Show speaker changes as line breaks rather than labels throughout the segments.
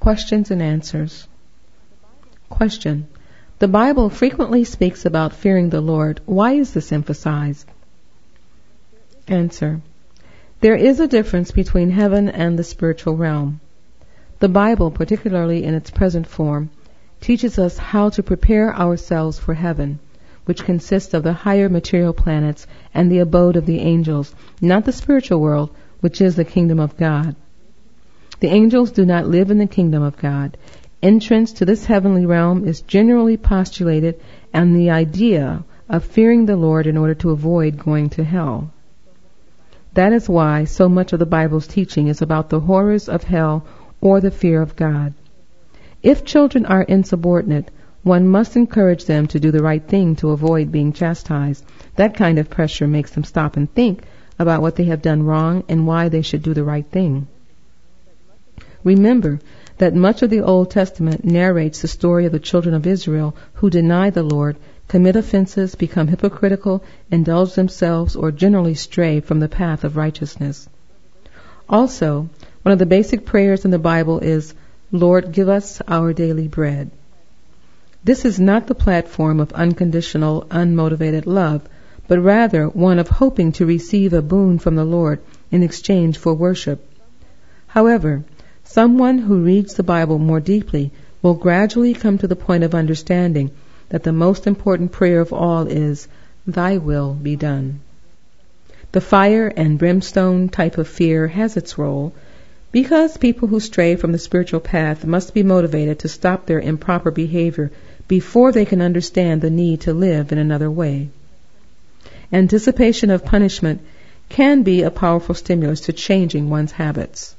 Questions and answers. Question. The Bible frequently speaks about fearing the Lord. Why is this emphasized? Answer. There is a difference between heaven and the spiritual realm. The Bible, particularly in its present form, teaches us how to prepare ourselves for heaven, which consists of the higher material planets and the abode of the angels, not the spiritual world, which is the kingdom of God. The angels do not live in the kingdom of God. Entrance to this heavenly realm is generally postulated and the idea of fearing the Lord in order to avoid going to hell. That is why so much of the Bible's teaching is about the horrors of hell or the fear of God. If children are insubordinate, one must encourage them to do the right thing to avoid being chastised. That kind of pressure makes them stop and think about what they have done wrong and why they should do the right thing. Remember that much of the Old Testament narrates the story of the children of Israel who deny the Lord, commit offenses, become hypocritical, indulge themselves, or generally stray from the path of righteousness. Also, one of the basic prayers in the Bible is, Lord, give us our daily bread. This is not the platform of unconditional, unmotivated love, but rather one of hoping to receive a boon from the Lord in exchange for worship. However, someone who reads the Bible more deeply will gradually come to the point of understanding that the most important prayer of all is, Thy will be done. The fire and brimstone type of fear has its role, because people who stray from the spiritual path must be motivated to stop their improper behavior before they can understand the need to live in another way. Anticipation of punishment can be a powerful stimulus to changing one's habits.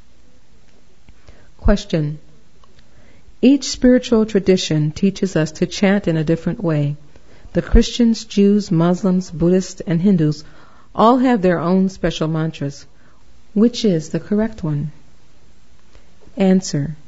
Question. Each spiritual tradition teaches us to chant in a different way. The Christians, Jews, Muslims, Buddhists, and Hindus all have their own special mantras. Which is the correct one? Answer.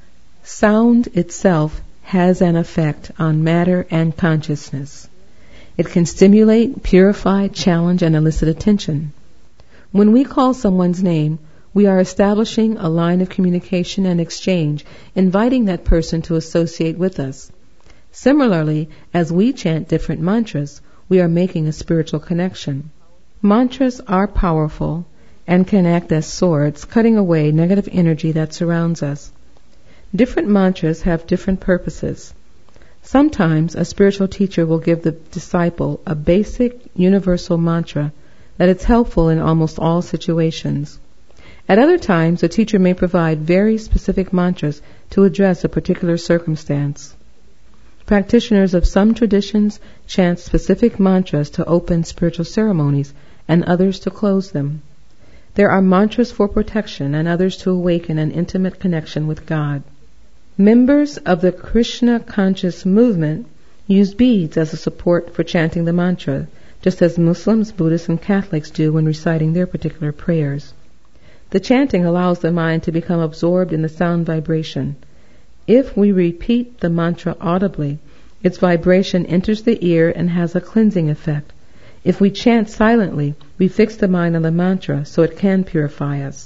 Sound itself has an effect on matter and consciousness. It can stimulate, purify, challenge, and elicit attention. When we call someone's name, we are establishing a line of communication and exchange, inviting that person to associate with us. Similarly, as we chant different mantras, we are making a spiritual connection. Mantras are powerful and can act as swords, cutting away negative energy that surrounds us. Different mantras have different purposes. Sometimes a spiritual teacher will give the disciple a basic, universal mantra that is helpful in almost all situations. At other times, the teacher may provide very specific mantras to address a particular circumstance. Practitioners of some traditions chant specific mantras to open spiritual ceremonies and others to close them. There are mantras for protection and others to awaken an intimate connection with God. Members of the Krishna conscious movement use beads as a support for chanting the mantra, just as Muslims, Buddhists, and Catholics do when reciting their particular prayers. The chanting allows the mind to become absorbed in the sound vibration. If we repeat the mantra audibly, its vibration enters the ear and has a cleansing effect. If we chant silently, we fix the mind on the mantra so it can purify us.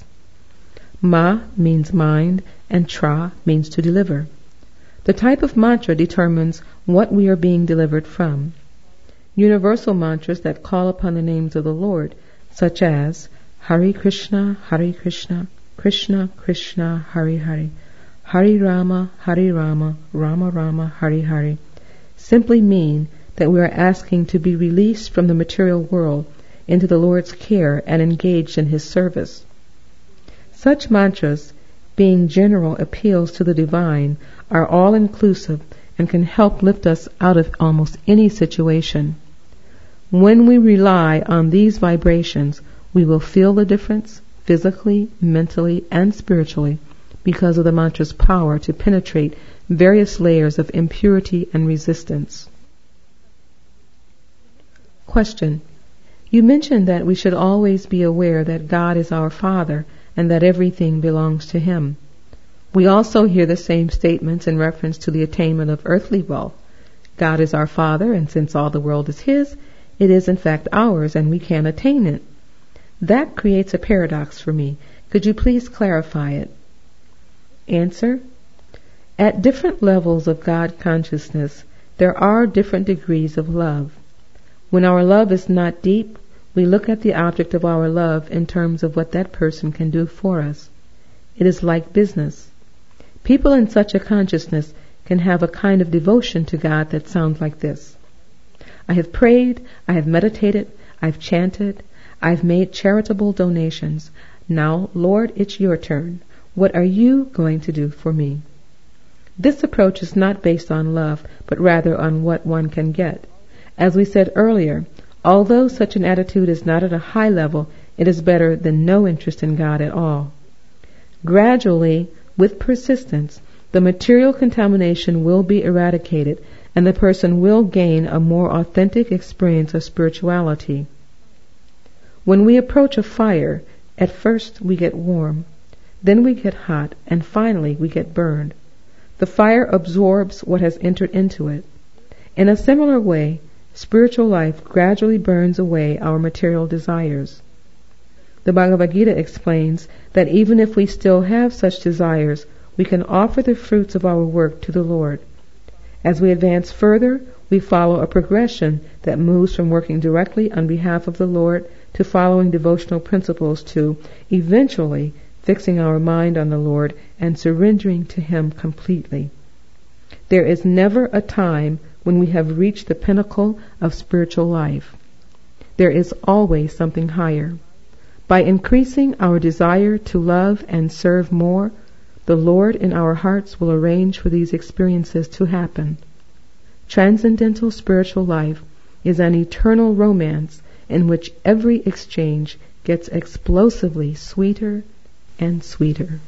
Ma means mind and tra means to deliver. The type of mantra determines what we are being delivered from. Universal mantras that call upon the names of the Lord, such as Hare Krishna, Krishna Krishna, Hare Hare, Hare Rama, Rama Rama, Hare Hare, simply mean that we are asking to be released from the material world into the Lord's care and engaged in His service. Such mantras, being general appeals to the divine, are all-inclusive and can help lift us out of almost any situation. When we rely on these vibrations, we will feel the difference physically, mentally, and spiritually because of the mantra's power to penetrate various layers of impurity and resistance. Question. You mentioned that we should always be aware that God is our Father and that everything belongs to Him. We also hear the same statements in reference to the attainment of earthly wealth. God is our Father, and since all the world is His, it is in fact ours and we can attain it. That creates a paradox for me. Could you please clarify it? Answer: at different levels of God consciousness, there are different degrees of love. When our love is not deep, we look at the object of our love in terms of what that person can do for us. It is like business. People in such a consciousness can have a kind of devotion to God that sounds like this: I have prayed, I have meditated, I've chanted, I've made charitable donations. Now, Lord, it's your turn. What are you going to do for me? This approach is not based on love, but rather on what one can get. As we said earlier, although such an attitude is not at a high level, it is better than no interest in God at all. Gradually, with persistence, the material contamination will be eradicated, and the person will gain a more authentic experience of spirituality. When we approach a fire, at first we get warm, then we get hot, and finally we get burned. The fire absorbs what has entered into it. In a similar way, spiritual life gradually burns away our material desires. The Bhagavad Gita explains that even if we still have such desires, we can offer the fruits of our work to the Lord. As we advance further, we follow a progression that moves from working directly on behalf of the Lord to following devotional principles to, eventually, fixing our mind on the Lord and surrendering to Him completely. There is never a time when we have reached the pinnacle of spiritual life. There is always something higher. By increasing our desire to love and serve more, the Lord in our hearts will arrange for these experiences to happen. Transcendental spiritual life is an eternal romance in which every exchange gets explosively sweeter and sweeter.